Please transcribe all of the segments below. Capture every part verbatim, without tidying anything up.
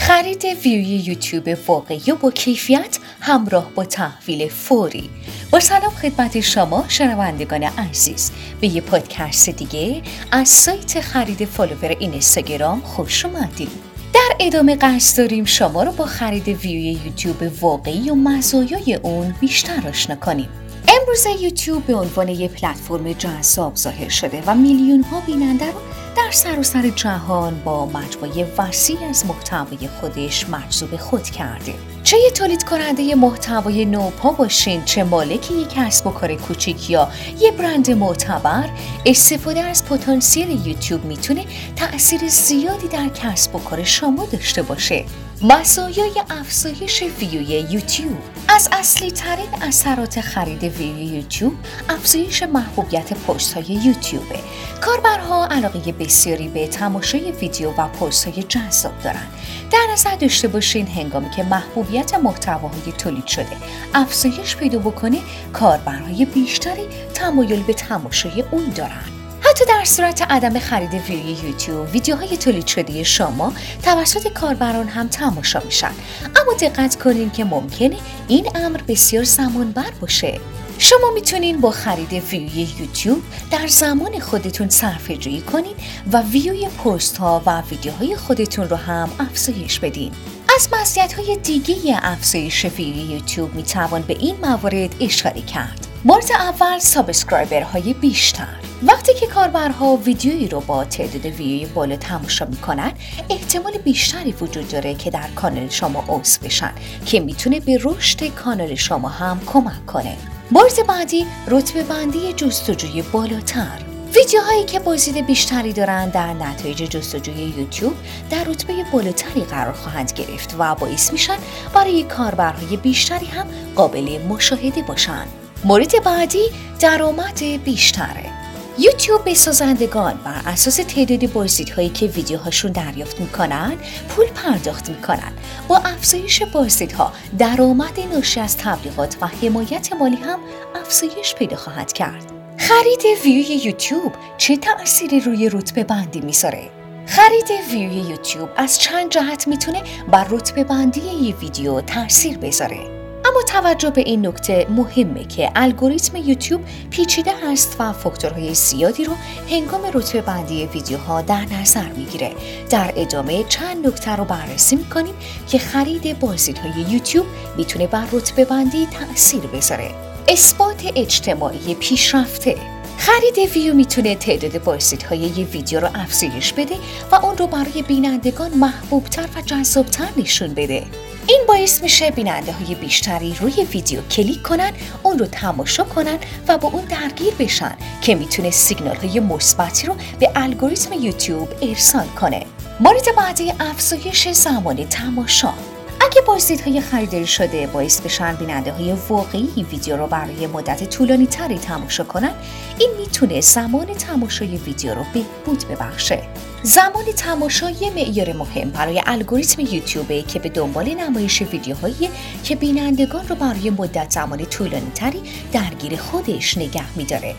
خرید ویوی یوتیوب واقعی و با کیفیت همراه با تحویل فوری. با سلام خدمت شما شنوندگان عزیز، به یه پادکست دیگه از سایت خرید فالوور اینستاگرام خوش اومدید. در ادامه قصد داریم شما رو با خرید ویوی یوتیوب واقعی و مزایای اون بیشتر آشنا کنیم. امروز یوتیوب به عنوان یک پلتفرم جذاب ظاهر شده و میلیون ها بیننده رو در سراسر جهان با مجموعه وسیع از محتوای خودش مجذوب خود کرده. چه یه تولید کننده محتوای نوپا باشین، چه مالک یک کسب و کار کوچیک یا یه برند معتبر، استفاده از پتانسیل یوتیوب میتونه تأثیر زیادی در کسب و کار شما داشته باشه. مزایای افزایش ویوی یوتیوب: از اصلی ترین اثرات خرید ویوی یوتیوب افزایش محبوبیت پست های یوتیوبه. کاربرها علاقه بسیاری به تماشای ویدیو و پست های جذاب دارن. در نظر داشته باشین هنگامی که محبوبیت محتواهای تولید شده افزایش پیدا بکنه، کاربرهای بیشتری تمایل به تماشای اون دارن. حتی در صورت عدم خرید ویوی یوتیوب، ویدیوهای تولید شده شما توسط کاربران هم تماشا میشن، اما دقت کنین که ممکنه این امر بسیار زمانبر باشه. شما میتونین با خرید ویوی یوتیوب در زمان خودتون صرفه‌جویی کنین و ویوی پست ها و ویدیوهای خودتون رو هم افزایش بدین. از مزیت‌های دیگه افزایش ویوی یوتیوب میتوان به این موارد اشاره کرد. مورد اول، سابسکرایبرهای بیشتر. وقتی که کاربرها ویدیویی رو با تعداد ویوی بالا تماشا میکنن، احتمال بیشتری وجود داره که در کانال شما عضو بشن که میتونه به رشد کانال شما هم کمک کنه. مورد بعدی، رتبه بندی جستجوی بالاتر. ویدیوهایی که بازدید بیشتری دارن در نتایج جستجوی یوتیوب در رتبه بالاتری قرار خواهند گرفت و باعث میشن برای کاربرهای بیشتری هم قابل مشاهده باشن. مورد بعدی، درآمد بیشتره. یوتیوب به سازندگان بر اساس تعداد بازدیدهایی که ویدیوهاشون دریافت میکنن پول پرداخت میکنن. با افزایش بازدیدها، درآمد ناشی از تبلیغات و حمایت مالی هم افزایش پیدا خواهد کرد. خرید ویوی یوتیوب چه تأثیری روی رتبه بندی میذاره؟ خرید ویوی یوتیوب از چند جهت میتونه بر رتبه بندی یه ویدیو تأثیر بذاره. اما توجه به این نکته مهمه که الگوریتم یوتیوب پیچیده هست و فاکتورهای زیادی رو هنگام رتبه بندی ویدیوها در نظر میگیره. در ادامه چند نکته رو بررسی میکنیم که خرید بازدیدهای یوتیوب میتونه بر رتبه بندی تأثیر بذاره. اثبات اجتماعی پیشرفته: خرید ویو میتونه تعداد بازدیدهای یه ویدیو رو افزایش بده و اون رو برای بینندگان محبوبتر و جذابتر نشون بده. این باعث میشه بیننده های بیشتری روی ویدیو کلیک کنن، اون رو تماشا کنن و با اون درگیر بشن که میتونه سیگنال های مثبتی رو به الگوریتم یوتیوب ارسال کنه. مورد بعدی، افزایش زمان تماشا. اگه بازدیدهای خریداری شده باعث بشن بیننده های واقعی ویدیو رو برای مدت طولانی تری تماشا کنن، این میتونه زمان تماشای ویدیو رو بهبود ببخشه. زمان تماشا یه معیار مهم برای الگوریتم یوتیوبه که به دنبال نمایش ویدیوهایی که بینندگان رو برای مدت زمان طولانی تری درگیر خودش نگه میداره.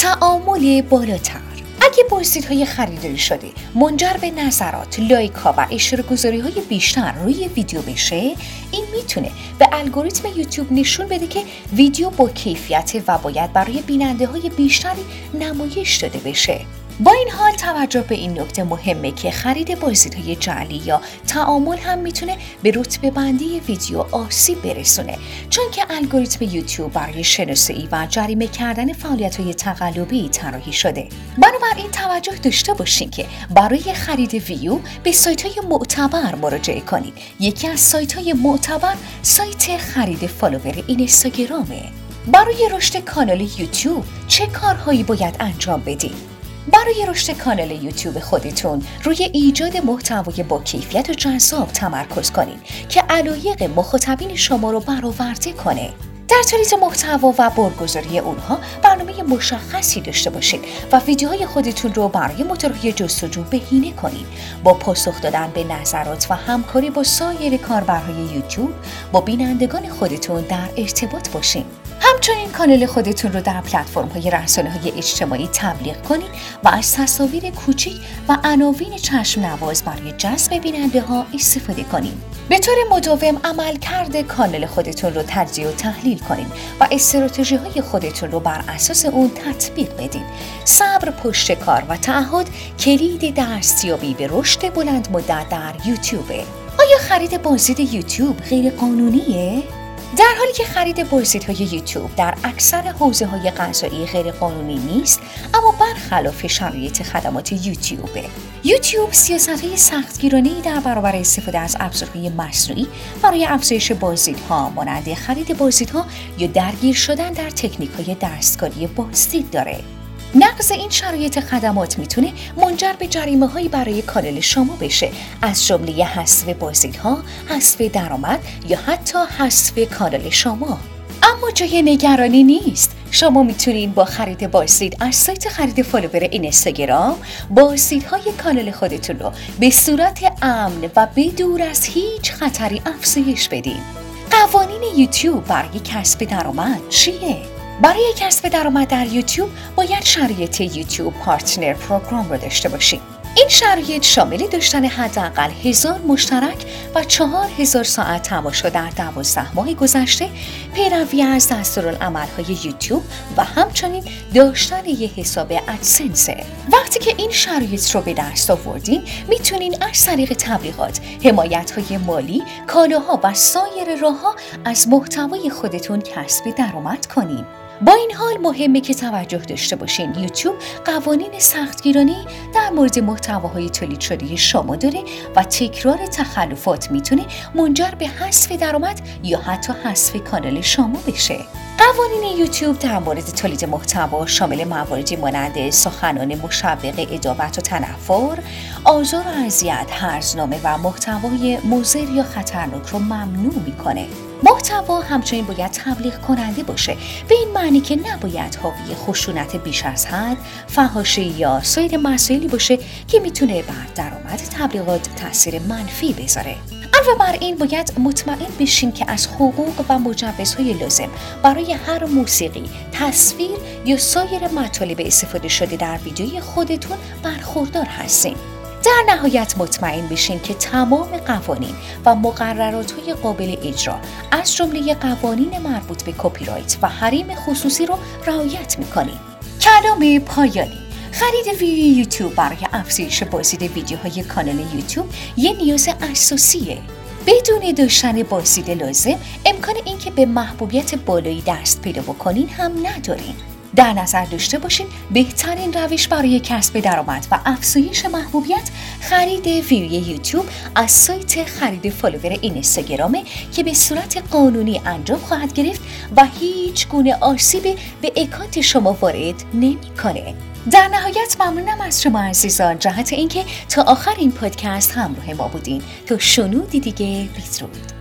تعامل بالاتر: اگه بازدیدهای خریداری شده منجر به نظرات، لایک ها و اشتراک گذاری های بیشتر روی ویدیو بشه، این میتونه به الگوریتم یوتیوب نشون بده که ویدیو با کیفیت و باید برای بیننده های بیشتری نمایش داده بشه. با این حال توجه به این نکته مهمه که خرید بازدیدهای جعلی یا تعامل هم میتونه به رتبه بندی ویدیو آسیب برسونه، چون که الگوریتم یوتیوب برای شناسایی و جریمه کردن فعالیت‌های تقلبی طراحی شده. بنابراین توجه داشته باشین که برای خرید ویو به سایت‌های معتبر مراجعه کنید. یکی از سایت‌های معتبر سایت خرید فالوور اینستاگرامه. برای رشد کانال یوتیوب چه کارهایی باید انجام بدین؟ برای رشد کانال یوتیوب خودتون روی ایجاد محتوای با کیفیت و جذاب تمرکز کنین که علایق مخاطبین شما رو برآورده کنه. در تولید محتوا و برگزاری اونها برنامه مشخصی داشته باشین و ویدیوهای خودتون رو برای موتورهای جستجو بهینه کنین. با پاسخ دادن به نظرات و همکاری با سایر کاربرهای یوتیوب با بینندگان خودتون در ارتباط باشین. همچنین کانال خودتون رو در پلتفرم‌های رسانه‌های اجتماعی تبلیغ کنید و از تصاویر کوچیک و عناوین چشم نواز برای جذب بیننده‌ها استفاده کنید. به طور مداوم عملکرد کانال خودتون رو تجزیه و تحلیل کنید و استراتژی‌های خودتون رو بر اساس اون تطبیق بدید. صبر، پشت کار و تعهد کلید دستیابی به رشد بلند مدت در یوتیوب. آیا خرید بازدید یوتیوب غیر قانونیه؟ در حالی که خرید بازدیدهای یوتیوب در اکثر حوزه‌های غذایی غیر قانونی نیست، اما برخلاف شرایط خدمات یوتیوبه. یوتیوب سیاست‌های سختگیرانه‌ای در برابر استفاده از ابزارهای مصنوعی برای افزایش بازدیدها مانند خرید بازدیدها یا درگیر شدن در تکنیک‌های دستکاری بازدید داره. نقض این شرایط خدمات میتونه منجر به جریمه‌هایی برای کانال شما بشه، از جمله حذف بازدیدها، حذف درآمد یا حتی حذف کانال شما. اما جای نگرانی نیست. شما میتونین با خرید بازدید از سایت خرید فالوور اینستاگرام بازدیدهای کانال خودتون رو به صورت امن و بدور از هیچ خطری افزایش بدین. قوانین یوتیوب برای کسب درآمد چیه؟ برای کسب درآمد در یوتیوب باید شرایط یوتیوب پارتنر پروگرام رو داشته باشیم. این شرایط شامل داشتن حداقل هزار مشترک و چهار هزار ساعت تماشا در دوازده ماه گذشته، پیروی از دستورالعمل‌های یوتیوب و همچنین داشتن یک حساب ادسنس. وقتی که این شرایط رو به دست آوردین، میتونین از طریق تبلیغات، حمایت‌های مالی، کالاها و سایر راه‌ها از محتوای خودتون کسب درآمد کنین. با این حال مهمه که توجه داشته باشین یوتیوب قوانین سختگیرانه‌ای در مورد محتواهای تولید شده شما داره و تکرار تخلفات میتونه منجر به حذف درآمد یا حتی حذف کانال شما بشه. قوانین یوتیوب در مورد تولید محتوا شامل مواردی مانند سخنان مشوق ادابت و تنفر، آزار و اذیت، هرزنامه و محتوای مضر یا خطرناک رو ممنوع میکنه. محتوا همچنین باید تبلیغ کننده باشه، به این معنی که نباید حاوی خشونت بیش از حد، فحاشی یا سایر مسائلی باشه که میتونه بر درآمد تبلیغات تاثیر منفی بذاره. علاوه بر این باید مطمئن بشین که از حقوق و مجوزهای لازم برای هر موسیقی، تصویر یا سایر مطالب استفاده شده در ویدیوی خودتون برخوردار هستین. در نهایت مطمئن بشین که تمام قوانین و مقررات‌های قابل اجرا از جمله قوانین مربوط به کپی رایت و حریم خصوصی رو رعایت می‌کنید. کلام پایانی: خرید ویدیو یوتیوب برای افزایش بازدید ویدیوهای کانال یوتیوب یه نیاز اساسیه. بدون داشتن بازدید لازم، امکان اینکه به محبوبیت بالایی دست پیدا بکنین هم ندارین. در نظر داشته باشین بهترین روش برای کسب درآمد و افزایش محبوبیت خرید ویدیو یوتیوب از سایت خرید فالوور اینستاگرامه که به صورت قانونی انجام خواهد گرفت و هیچ گونه آسیبی به اکانت شما وارد نمی‌کنه. در نهایت ممنونم از شما عزیزان جهت اینکه تا آخر این پادکست همراه ما بودین. تا شنودی دیگه، بدرود.